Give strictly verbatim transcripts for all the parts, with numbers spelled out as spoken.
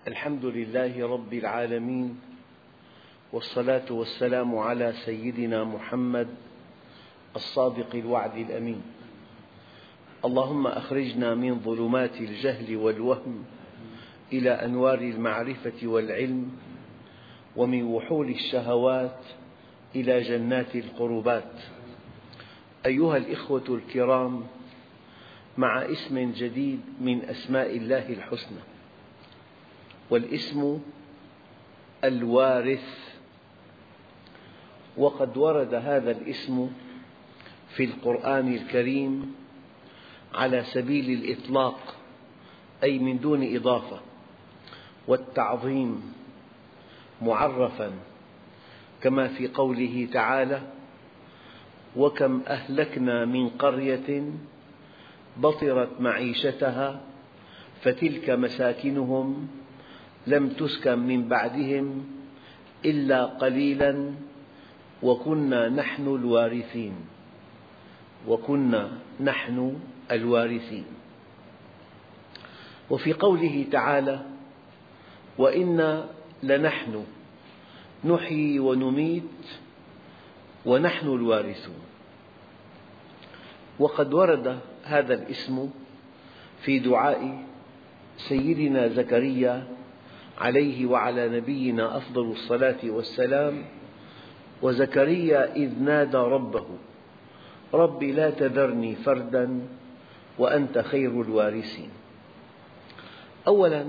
الحمد لله رب العالمين، والصلاة والسلام على سيدنا محمد الصادق الوعد الأمين. اللهم أخرجنا من ظلمات الجهل والوهم إلى أنوار المعرفة والعلم، ومن وحول الشهوات إلى جنات القربات. أيها الإخوة الكرام، مع اسم جديد من أسماء الله الحسنى، والاسم الوارث. وقد ورد هذا الاسم في القرآن الكريم على سبيل الإطلاق، أي من دون إضافة، والتعظيم معرفاً، كما في قوله تعالى: وكم أهلكنا من قرية بطرت معيشتها فتلك مساكنهم لم تسكن من بعدهم إلا قليلاً وكنا نحن الوارثين وكنا نحن الوارثين. وفي قوله تعالى: وإنا لنحن نحيي ونميت ونحن الوارثون. وقد ورد هذا الاسم في دعاء سيدنا زكريا عليه وعلى نبينا أفضل الصلاة والسلام: وزكريا إذ نادى ربه رب لا تذرني فرداً وأنت خير الوارثين. أولاً،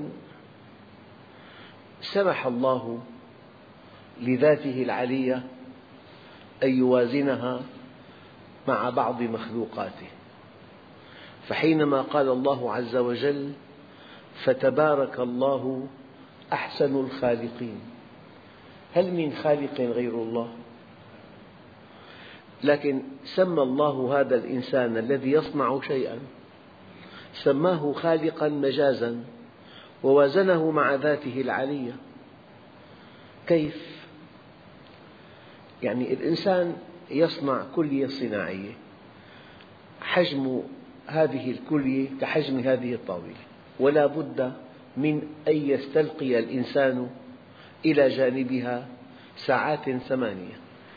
سمح الله لذاته العلية أن يوازنها مع بعض مخلوقاته، فحينما قال الله عز وجل: فتبارك الله أحسن الخالقين، هل من خالق غير الله؟ لكن سمى الله هذا الإنسان الذي يصنع شيئاً، سماه خالقاً مجازاً، ووازنه مع ذاته العلية. كيف؟ يعني الإنسان يصنع كلية صناعية، حجم هذه الكلية كحجم هذه الطاولة، ولا بد من أن يستلقي الإنسان إلى جانبها ساعات ثمانية،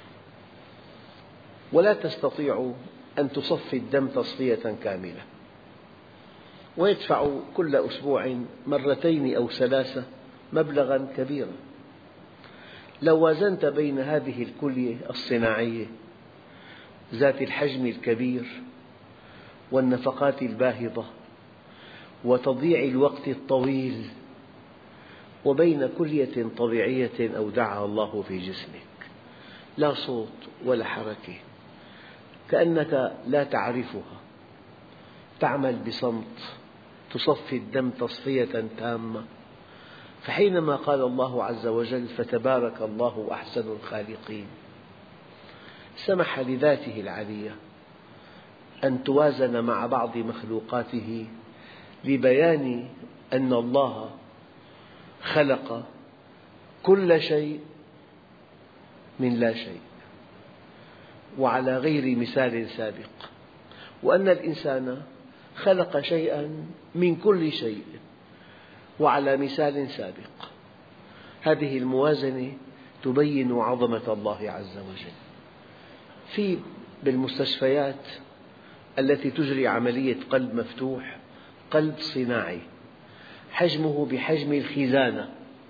ولا تستطيع أن تصفي الدم تصفية كاملة، ويدفع كل أسبوع مرتين أو ثلاثة مبلغاً كبيراً. لو وازنت بين هذه الكلية الصناعية ذات الحجم الكبير والنفقات الباهظة وتضييع الوقت الطويل، وبين كلية طبيعية أودعها الله في جسمك، لا صوت ولا حركة، كأنك لا تعرفها، تعمل بصمت، تصفي الدم تصفية تامة. فحينما قال الله عز وجل: فتبارك الله أحسن الخالقين، سمح لذاته العلية أن توازن مع بعض مخلوقاته لبيان أن الله خلق كل شيء من لا شيء وعلى غير مثال سابق، وأن الإنسان خلق شيئاً من كل شيء وعلى مثال سابق. هذه الموازنة تبين عظمة الله عز وجل. في بالمستشفيات التي تجري عملية قلب مفتوح قلب صناعي حجمه بحجم الخزانة،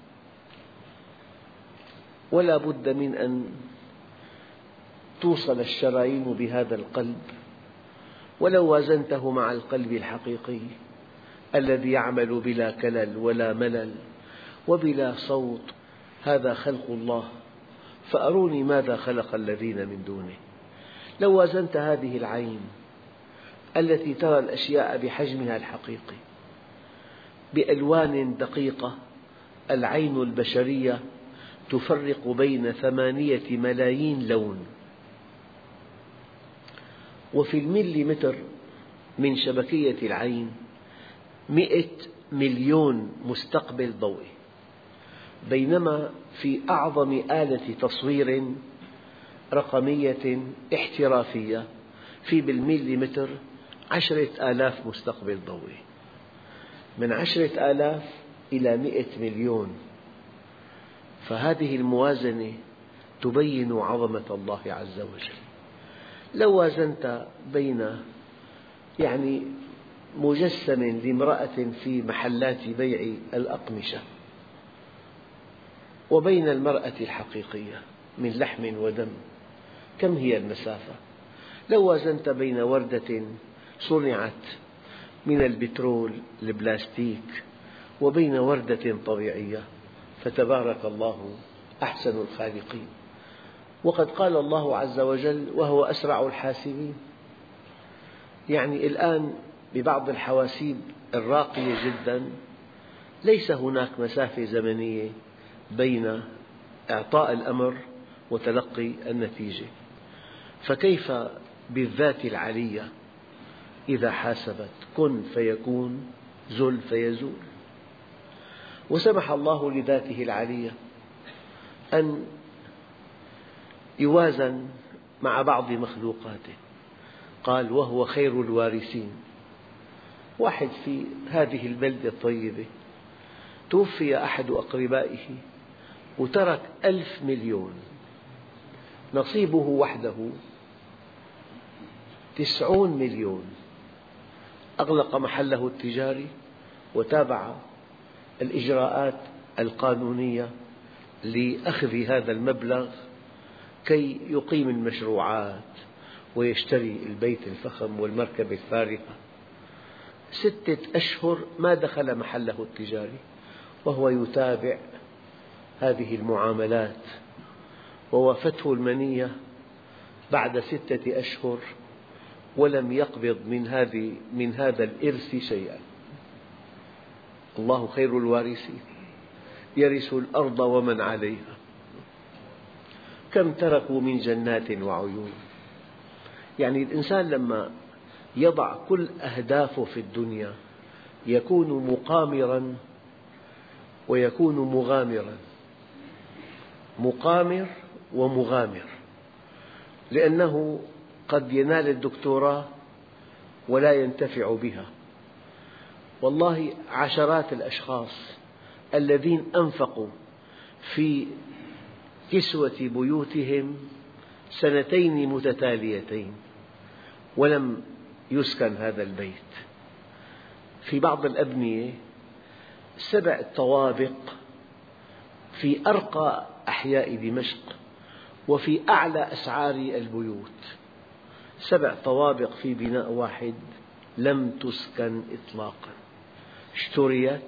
ولا بد من أن توصل الشرايين بهذا القلب، ولو وازنته مع القلب الحقيقي الذي يعمل بلا كلل ولا ملل وبلا صوت، هذا خلق الله، فأروني ماذا خلق الذين من دونه. لو وازنت هذه العين التي ترى الأشياء بحجمها الحقيقي بألوان دقيقة، العين البشرية تفرق بين ثمانية ملايين لون، وفي المليمتر من شبكية العين مئة مليون مستقبل ضوئي، بينما في أعظم آلة تصوير رقمية احترافية في بالمليمتر عشرة آلاف مستقبل ضوئي. من عشرة آلاف إلى مئة مليون. فهذه الموازنة تبين عظمة الله عز وجل. لو وازنت بين يعني مجسم لامرأة في محلات بيع الأقمشة وبين المرأة الحقيقية من لحم ودم، كم هي المسافة؟ لو وازنت بين وردة صنعت من البترول البلاستيك وبين وردة طبيعية، فتبارك الله أحسن الخالقين. وقد قال الله عز وجل: وهو أسرع الحاسبين. يعني الآن ببعض الحواسيب الراقية جدا ليس هناك مسافة زمنية بين إعطاء الأمر وتلقي النتيجة، فكيف بالذات العلية إذا حاسبت كن فيكون زل فيزول. وسمح الله لذاته العلية أن يوازن مع بعض مخلوقاته، قال: وهو خير الوارثين. واحد في هذه البلدة الطيبة توفي أحد أقربائه وترك ألف مليون، نصيبه وحده تسعون مليون. أغلق محله التجاري وتابع الإجراءات القانونية لأخذ هذا المبلغ كي يقيم المشروعات ويشتري البيت الفخم والمركبة الفارهة. ستة أشهر ما دخل محله التجاري وهو يتابع هذه المعاملات، ووافته المنية بعد ستة أشهر ولم يقبض من, هذه من هذا الإرث شيئا. الله خير الوارثين، يرث الأرض ومن عليها. كم تركوا من جنات وعيون. يعني الإنسان لما يضع كل أهدافه في الدنيا يكون مقامراً ويكون مغامراً، مقامر ومغامر، لأنه قد ينال الدكتوراه ولا ينتفع بها. والله عشرات الأشخاص الذين أنفقوا في كسوة بيوتهم سنتين متتاليتين ولم يسكن هذا البيت. في بعض الأبنية سبع طوابق في أرقى أحياء دمشق وفي أعلى أسعار البيوت، سبع طوابق في بناء واحد لم تسكن إطلاقا، اشتريت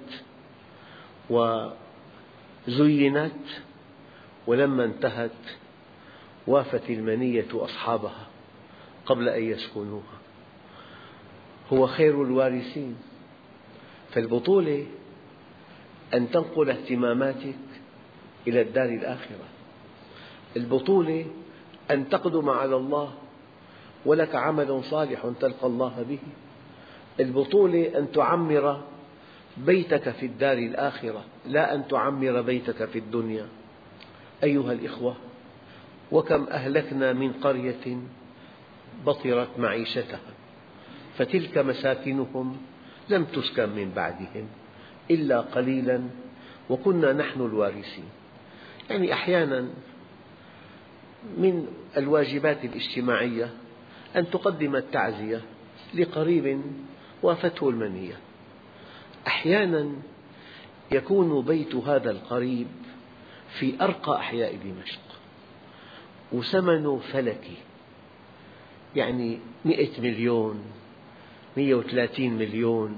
وزينت ولما انتهت وافت المنية أصحابها قبل أن يسكنوها. هو خير الوارثين. فالبطولة أن تنقل اهتماماتك إلى الدار الآخرة. البطولة أن تقدم على الله ولك عمل صالح تلقى الله به. البطولة أن تعمر بيتك في الدار الآخرة لا أن تعمر بيتك في الدنيا. أيها الإخوة، وكم أهلكنا من قرية بطرت معيشتها فتلك مساكنهم لم تسكن من بعدهم إلا قليلا وكنا نحن الوارثين. يعني أحيانا من الواجبات الاجتماعية أن تقدم التعزية لقريب وافته المنية. أحيانا يكون بيت هذا القريب في أرقى أحياء دمشق وثمنه فلكي، يعني مئة مليون، مئة وثلاثين مليون،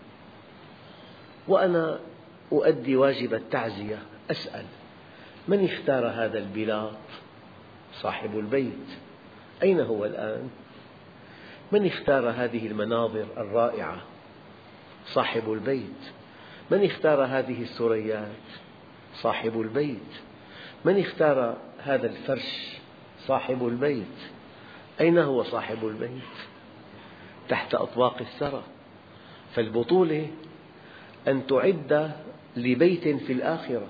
وأنا أؤدي واجب التعزية أسأل: من اختار هذا البلاط؟ صاحب البيت. أين هو الآن؟ من اختار هذه المناظر الرائعة؟ صاحب البيت. من اختار هذه الثريات؟ صاحب البيت. من اختار هذا الفرش؟ صاحب البيت. أين هو صاحب البيت؟ تحت أطباق الثرى. فالبطولة أن تعد لبيت في الآخرة.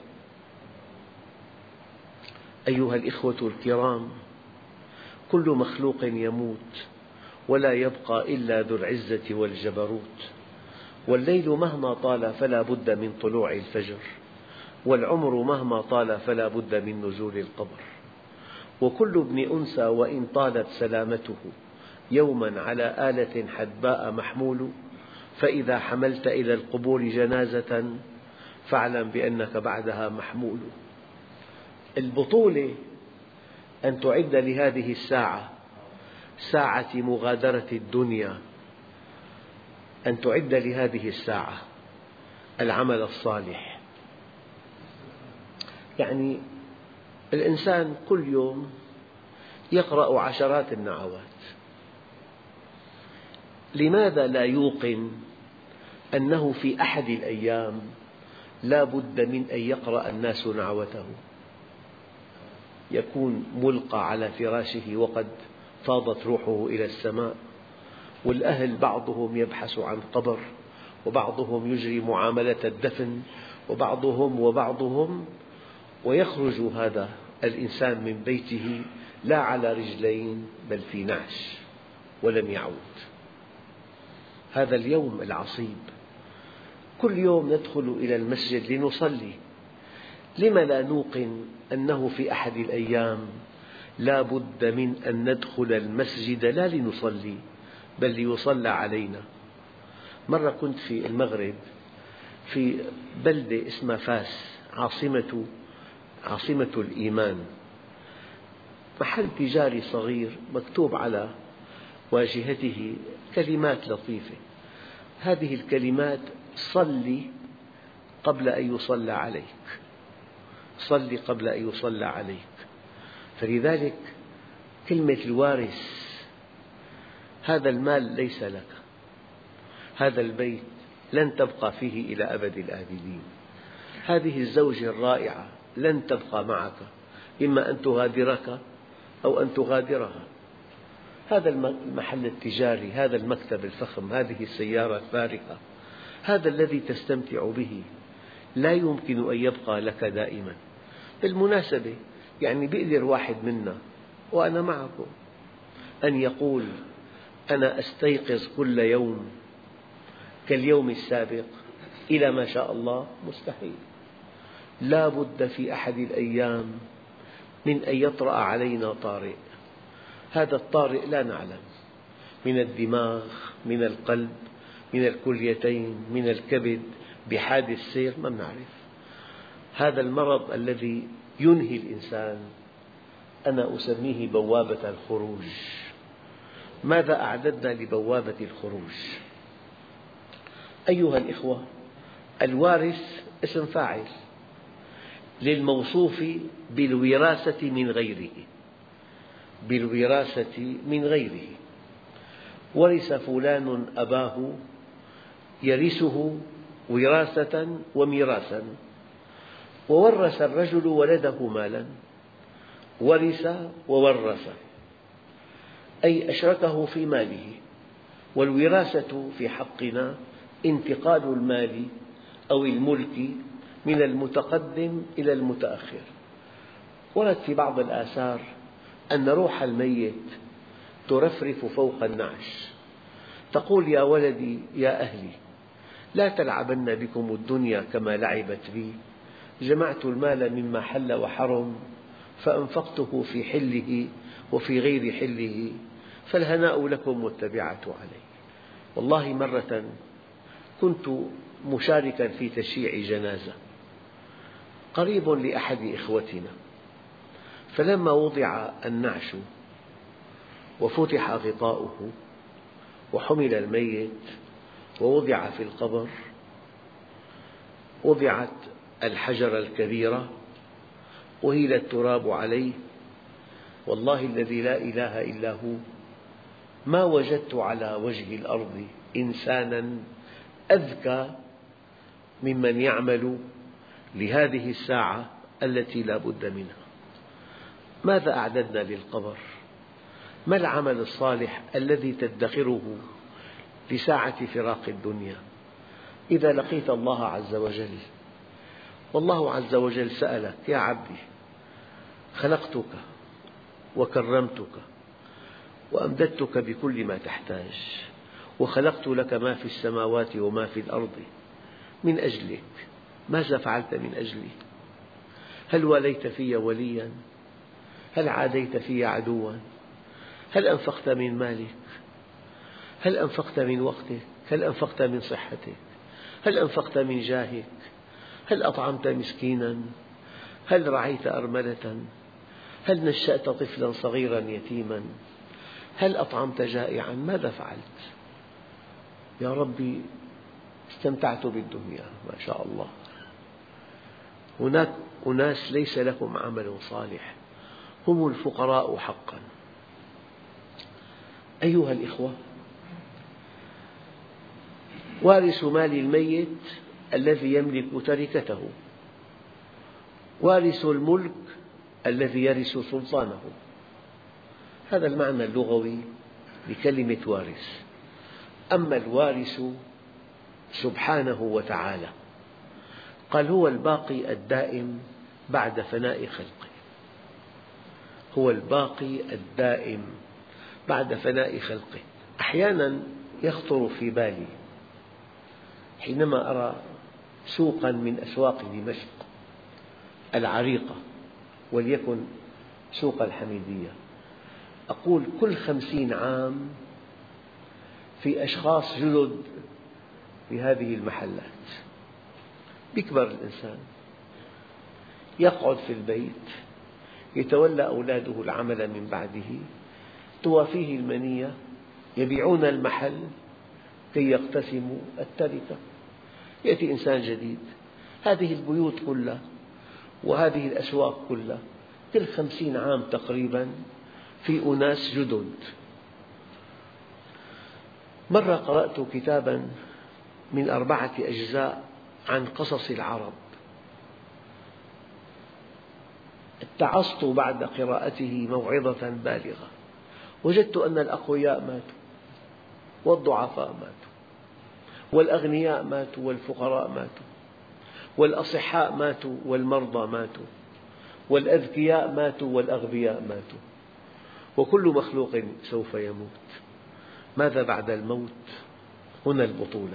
أيها الإخوة الكرام، كل مخلوق يموت ولا يبقى إلا ذو العزة والجبروت. والليل مهما طال فلا بد من طلوع الفجر، والعمر مهما طال فلا بد من نزول القبر، وكل ابن أنثى وإن طالت سلامته يوما على آلة حدباء محمول، فإذا حملت إلى القبور جنازة فاعلم بأنك بعدها محمول. البطولة أن تعد لهذه الساعة، ساعة مغادرة الدنيا، أن تعد لهذه الساعة العمل الصالح. يعني الإنسان كل يوم يقرأ عشرات النعوات، لماذا لا يوقن أنه في أحد الأيام لا بد من أن يقرأ الناس نعوته؟ يكون ملقى على فراشه وقد فاضت روحه إلى السماء، والأهل بعضهم يبحث عن قبر، وبعضهم يجري معاملة الدفن، وبعضهم وبعضهم ويخرج هذا الإنسان من بيته لا على رجلين بل في نعش ولم يعود. هذا اليوم العصيب، كل يوم ندخل إلى المسجد لنصلي، لم لا نوقن أنه في أحد الأيام لا بد من أن ندخل المسجد لا لنصلي بل ليصلى علينا. مرة كنت في المغرب في بلدة اسمها فاس، عاصمة عاصمة الإيمان، محل تجاري صغير مكتوب على واجهته كلمات لطيفة، هذه الكلمات: صلي قبل أن يصلى عليك، صلي قبل أن يصلى عليك. فلذلك كلمة الوارث، هذا المال ليس لك، هذا البيت لن تبقى فيه إلى أبد الآبدين، هذه الزوجة الرائعة لن تبقى معك، إما أن تغادرك أو أن تغادرها، هذا المحل التجاري، هذا المكتب الفخم، هذه السيارة الفارهة، هذا الذي تستمتع به لا يمكن أن يبقى لك دائما. بالمناسبة يعني بيقدر واحد منا وأنا معكم أن يقول: أنا أستيقظ كل يوم كاليوم السابق إلى ما شاء الله؟ مستحيل. لا بد في أحد الأيام من أن يطرأ علينا طارئ، هذا الطارئ لا نعلم، من الدماغ، من القلب، من الكليتين، من الكبد، بحادث سير ما نعرف. هذا المرض الذي ينهي الإنسان أنا أسميه بوابة الخروج. ماذا أعددنا لبوابة الخروج؟ أيها الإخوة، الوارث اسم فاعل للموصوف بالوراثة من غيره، بالوراثة من غيره. ورث فلان أباه يرثه وراثة وميراثا، وورث الرجل ولده مالا، ورث وورث، أي أشركه في ماله. والوراثة في حقنا انتقال المال أو الملك من المتقدم إلى المتأخر. ورد في بعض الآثار أن روح الميت ترفرف فوق النعش، تقول: يا ولدي يا أهلي، لا تلعبن بكم الدنيا كما لعبت بي، جمعت المال مما حل وحرم فأنفقته في حله وفي غير حله، فالهناء لكم والتبعة علي. والله مرة كنت مشاركا في تشييع جنازة قريب لأحد إخوتنا، فلما وضع النعش وفتح غطاؤه وحمل الميت ووضع في القبر، وضعت الحجرة الكبيرة وهيل التراب عليه، والله الذي لا إله إلا هو ما وجدت على وجه الأرض إنسانا أذكى ممن يعمل لهذه الساعة التي لا بد منها. ماذا أعددنا للقبر؟ ما العمل الصالح الذي تدخره لساعة فراق الدنيا؟ إذا لقيت الله عز وجل، والله عز وجل سألك: يا عبدي، خلقتك وكرمتك وأمددتك بكل ما تحتاج، وخلقت لك ما في السماوات وما في الأرض من أجلك. ماذا فعلت من أجلي؟ هل واليت في وليا؟ هل عاديت في عدوا؟ هل أنفقت من مالك؟ هل أنفقت من وقتك؟ هل أنفقت من صحتك؟ هل أنفقت من جاهك؟ هل أطعمت مسكينا؟ هل رعيت أرملة؟ هل نشأت طفلا صغيرا يتيما؟ هل أطعمت جائعا؟ ماذا فعلت؟ يا ربي استمتعت بالدنيا ما شاء الله. هناك أناس ليس لهم عمل صالح، هم الفقراء حقا. أيها الإخوة، وارث مال الميت الذي يملك تركته، وارث الملك الذي يرث سلطانه. هذا المعنى اللغوي لكلمة وارث. أما الوارث سبحانه وتعالى قال هو الباقي الدائم بعد فناء خلقه، هو الباقي الدائم بعد فناء خلقه. أحيانا يخطر في بالي حينما أرى سوقا من أسواق دمشق العريقة، وليكن سوق الحميدية، أقول كل خمسين عام في أشخاص جدد في هذه المحلات. يكبر الإنسان، يقعد في البيت، يتولى أولاده العمل من بعده، توافيه المنية، يبيعون المحل كي يقتسموا التركة. يأتي إنسان جديد، هذه البيوت كلها وهذه الأسواق كلها كل خمسين عام تقريبا في أناس جدد. مرة قرأت كتابا من أربعة أجزاء عن قصص العرب، اتعظت بعد قراءته موعظة بالغة. وجدت أن الأقوياء ماتوا والضعفاء ماتوا والأغنياء ماتوا والفقراء ماتوا والأصحاء ماتوا والمرضى ماتوا والأذكياء ماتوا والأغبياء ماتوا، وكل مخلوق سوف يموت. ماذا بعد الموت؟ هنا البطولة.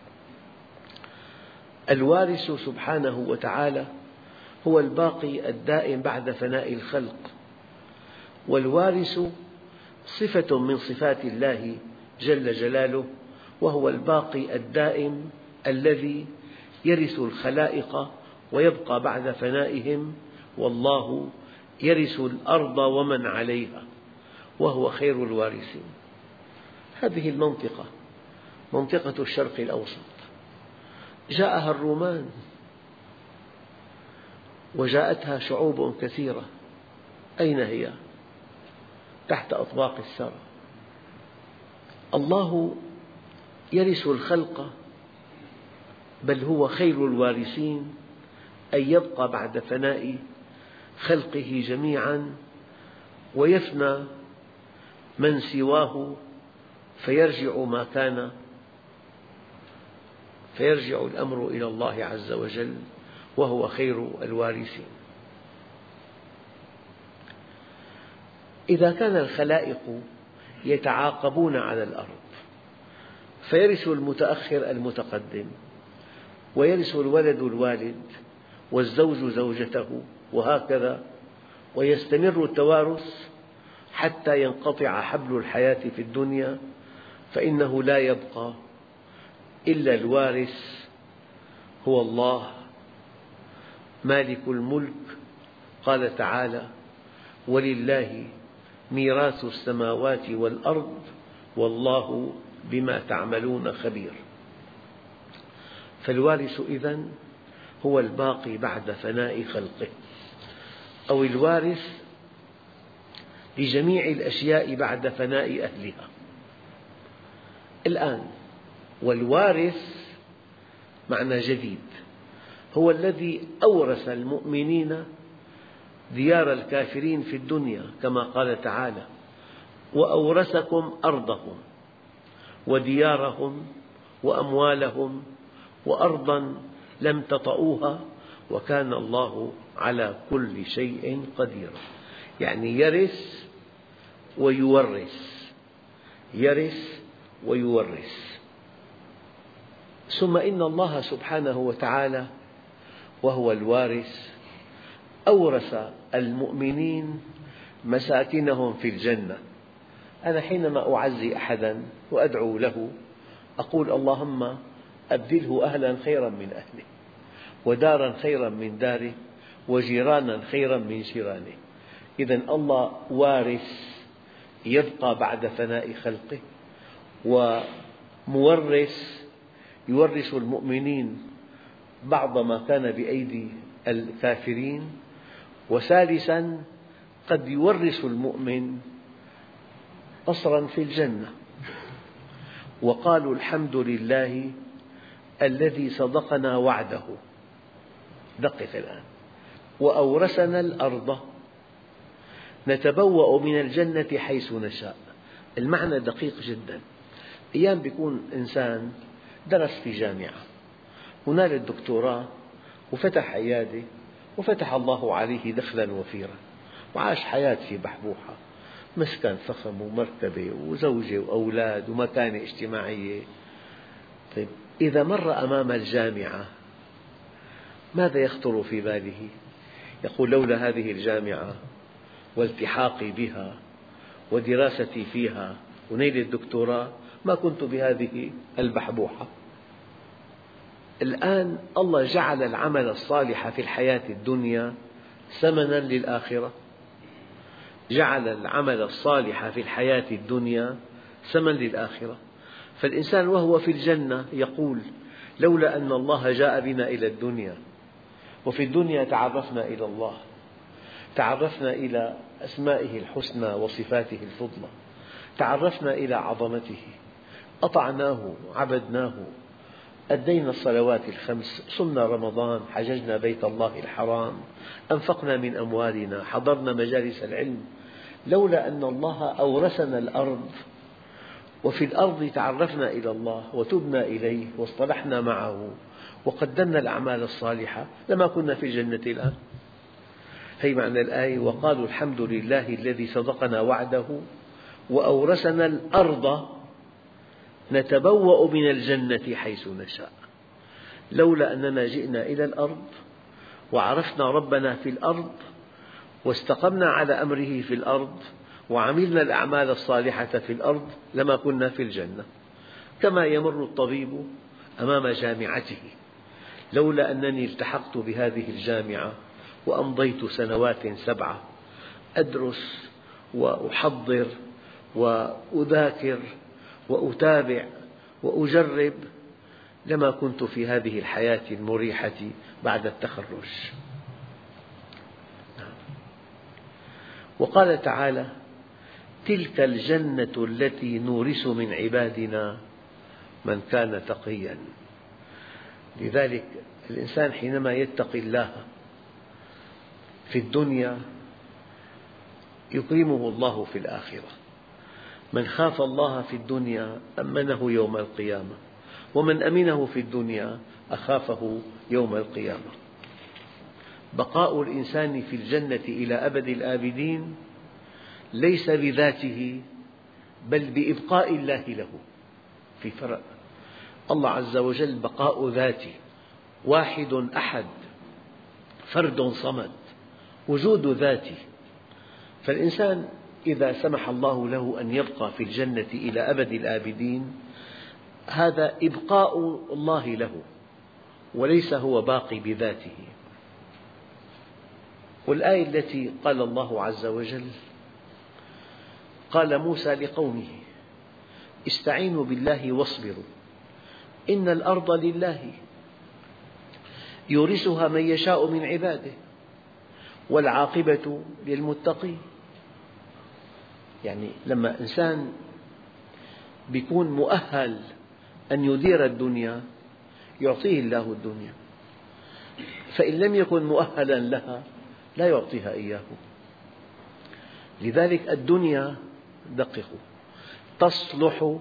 الوارث سبحانه وتعالى هو الباقي الدائم بعد فناء الخلق، والوارث صفة من صفات الله جل جلاله، وهو الباقي الدائم الذي يرث الخلائق ويبقى بعد فنائهم، والله يرث الأرض ومن عليها وهو خير الوارثين. هذه المنطقة منطقة الشرق الأوسط جاءها الرومان وجاءتها شعوب كثيرة، أين هي؟ تحت أطباق الثرى. الله يرث الخلق، بل هو خير الوارثين، أي يبقى بعد فناء خلقه جميعا ويفنى من سواه فيرجع ما كان، فيرجع الأمر إلى الله عز وجل وهو خير الوارثين. إذا كان الخلائق يتعاقبون على الأرض فيرث المتأخر المتقدم، ويرث الولد الوالد والزوج زوجته، وهكذا، ويستمر التوارث حتى ينقطع حبل الحياة في الدنيا، فإنه لا يبقى إلا الوارث هو الله مالك الملك. قال تعالى: ولله ميراث السماوات والأرض والله بما تعملون خبير. فالوارث إذن هو الباقي بعد فناء خلقه، أو الوارث لجميع الأشياء بعد فناء أهلها. الآن والوارث معنى جديد، هو الذي أورث المؤمنين ديار الكافرين في الدنيا، كما قال تعالى: وأورثكم أرضهم وديارهم وأموالهم وأرضا لم تطئوها وكان الله على كل شيء قدير. يعني يرث ويورث، يرث ويورث. ثم إن الله سبحانه وتعالى وهو الوارث أورث المؤمنين مساكنهم في الجنة. أنا حينما أعزي أحدا وأدعو له أقول اللهم أبدله أهلا خيرا من أهله، ودارا خيرا من داره، وجيرانا خيرا من جيرانه. إذن الله وارث يبقى بعد فناء خلقه، ومورث يورث المؤمنين بعض ما كان بأيدي الكافرين، وثالثا قد يورث المؤمن قصرا في الجنة. وقالوا الحمد لله الذي صدقنا وعده. دقق الآن، وأورثنا الأرض نتبوأ من الجنة حيث نشاء. المعنى دقيق جدا. أيام يكون إنسان درس في جامعة ونال الدكتوراه وفتح عيادة وفتح الله عليه دخلا وفيرا وعاش حياة في بحبوحة، مسكن فخم ومرتبة وزوجة وأولاد ومكانة اجتماعية. طيب إذا مر أمام الجامعة ماذا يخطر في باله؟ يقول لولا هذه الجامعة والتحاقي بها ودراستي فيها ونيل الدكتوراه ما كنت بهذه البحبوحة. الآن الله جعل العمل الصالح في الحياة الدنيا ثمنا للآخرة، جعل العمل الصالح في الحياة الدنيا ثمن للآخرة. فالإنسان وهو في الجنة يقول لولا أن الله جاء بنا إلى الدنيا، وفي الدنيا تعرفنا إلى الله، تعرفنا إلى أسمائه الحسنى وصفاته الفضلى، تعرفنا إلى عظمته، أطعناه عبدناه، أدينا الصلوات الخمس، صمنا رمضان، حججنا بيت الله الحرام، أنفقنا من أموالنا، حضرنا مجالس العلم. لولا أن الله أورثنا الأرض وفي الأرض تعرفنا إلى الله وتبنا إليه واصطلحنا معه وقدمنا الأعمال الصالحة لما كنا في الجنة الآن. هي معنى الآية وقالوا الحمد لله الذي صدقنا وعده وأورثنا الأرض نتبوأ من الجنة حيث نشاء. لولا أننا جئنا إلى الأرض وعرفنا ربنا في الأرض واستقمنا على أمره في الأرض وعملنا الأعمال الصالحة في الأرض لما كنا في الجنة. كما يمر الطبيب أمام جامعته، لولا أنني التحقت بهذه الجامعة وأمضيت سنوات سبعة أدرس وأحضر وأذاكر وأتابع وأجرب لما كنت في هذه الحياة المريحة بعد التخرج. وقال تعالى تلك الجنة التي نورث من عبادنا من كان تقيا. لذلك الإنسان حينما يتقي الله في الدنيا يكرمه الله في الآخرة. من خاف الله في الدنيا أمنه يوم القيامة، ومن أمنه في الدنيا أخافه يوم القيامة. بقاء الإنسان في الجنة إلى أبد الآبدين ليس بذاته بل بإبقاء الله له. في فرق. الله عز وجل بقاء ذاتي، واحد أحد، فرد صمد، وجود ذاتي. فالإنسان إذا سمح الله له أن يبقى في الجنة إلى أبد الآبدين هذا إبقاء الله له وليس هو باقي بذاته. والآية التي قال الله عز وجل قال موسى لقومه استعينوا بالله واصبروا إن الأرض لله يورثها من يشاء من عباده والعاقبة للمتقين. يعني لما إنسان يكون مؤهل أن يدير الدنيا يعطيه الله الدنيا، فإن لم يكن مؤهلا لها لا يعطيها إياه. لذلك الدنيا دققوا تصلح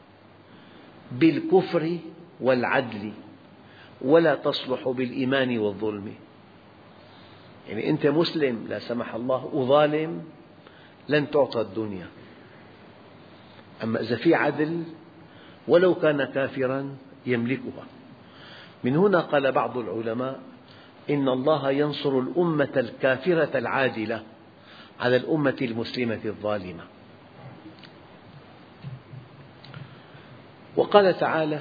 بالكفر والعدل ولا تصلح بالإيمان والظلم. يعني أنت مسلم لا سمح الله وظالم لن تعطى الدنيا، أما إذا في عدل ولو كان كافرا يملكها. من هنا قال بعض العلماء إن الله ينصر الأمة الكافرة العادلة على الأمة المسلمة الظالمة. وقال تعالى: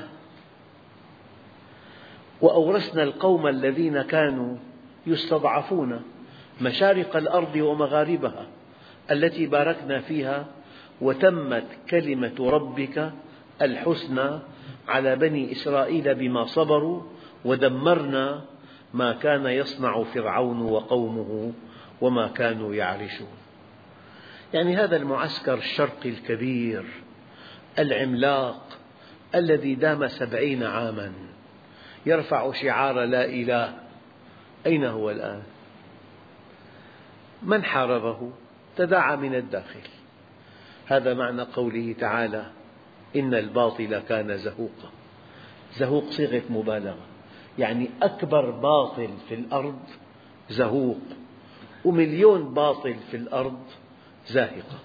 وأورثنا القوم الذين كانوا يستضعفون مشارق الأرض ومغاربها التي باركنا فيها وتمت كلمة ربك الحسنى على بني إسرائيل بما صبروا ودمرنا ما كان يصنع فرعون وقومه وما كانوا يعرشون. يعني هذا المعسكر الشرقي الكبير العملاق الذي دام سبعين عاما يرفع شعار لا إله، أين هو الآن؟ من حاربه؟ تداعى من الداخل. هذا معنى قوله تعالى: إن الباطل كان زهوقا. زهوق صيغة مبالغة، يعني أكبر باطل في الأرض زهوق، ومليون باطل في الأرض زاهقة.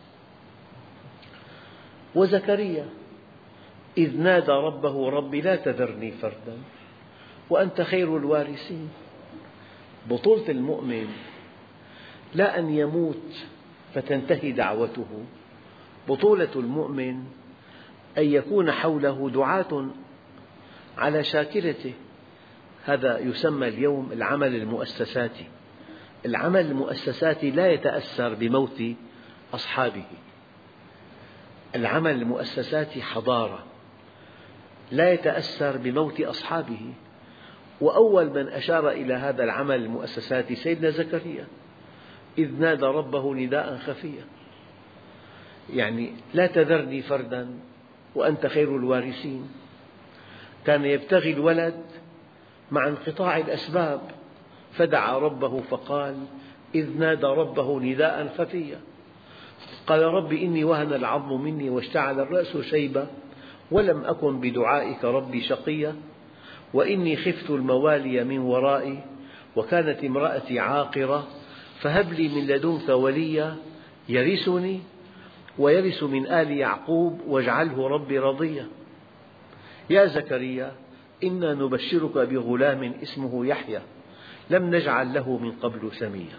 وزكريا إذ نادى ربه: رب لا تذرني فردا وأنت خير الوارثين. بطولة المؤمن لا أن يموت فتنتهي دعوته، بطولة المؤمن أن يكون حوله دعاة على شاكلته. هذا يسمى اليوم العمل المؤسساتي. العمل المؤسساتي لا يتأثر بموت أصحابه. العمل المؤسساتي حضارة، لا يتأثر بموت أصحابه. وأول من أشار إلى هذا العمل المؤسساتي سيدنا زكريا إذ نادى ربه نداء خفيا، يعني لا تذرني فردا وأنت خير الوارثين. كان يبتغي الولد مع انقطاع الأسباب، فدعا ربه فقال: إذ نادى ربه نداء خفيا قال: رب إني وهن العظم مني واشتعل الرأس شيبا ولم أكن بدعائك ربي شقيا وإني خفت الموالي من ورائي وكانت امرأتي عاقرة فهب لي من لدنك وليا يرثني ويرث من آل يعقوب واجعله ربي رضيا. يا زكريا إنا نبشرك بغلام اسمه يحيى لم نجعل له من قبل سميا.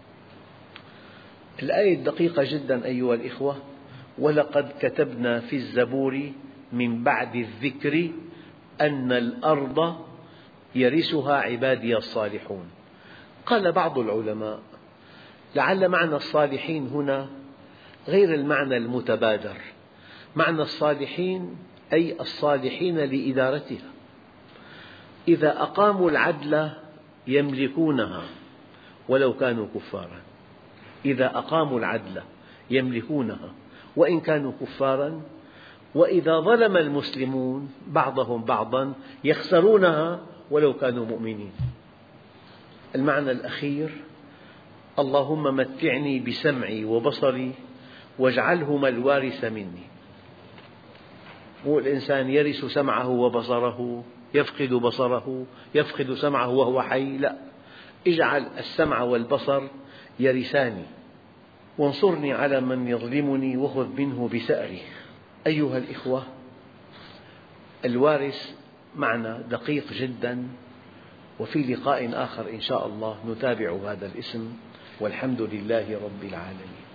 الآية دقيقة جدا أيها الإخوة: ولقد كتبنا في الزبور من بعد الذكر أن الأرض يرثها عبادي الصالحون. قال بعض العلماء: لعل معنى الصالحين هنا غير المعنى المتبادر. معنى الصالحين أي الصالحين لإدارتها. إذا أقاموا العدل يملكونها ولو كانوا كفارا. إذا أقاموا العدل يملكونها وإن كانوا كفارا. وإذا ظلم المسلمون بعضهم بعضا يخسرونها ولو كانوا مؤمنين. المعنى الأخير: اللهم متعني بسمعي وبصري واجعلهما الوارث مني. مو الإنسان يرث سمعه وبصره، يفقد بصره، يفقد سمعه وهو حي، لا، اجعل السمع والبصر يرثاني وانصرني على من يظلمني وخذ منه بثأري. أيها الإخوة، الوارث معنى دقيق جدا، وفي لقاء آخر إن شاء الله نتابع هذا الاسم، والحمد لله رب العالمين.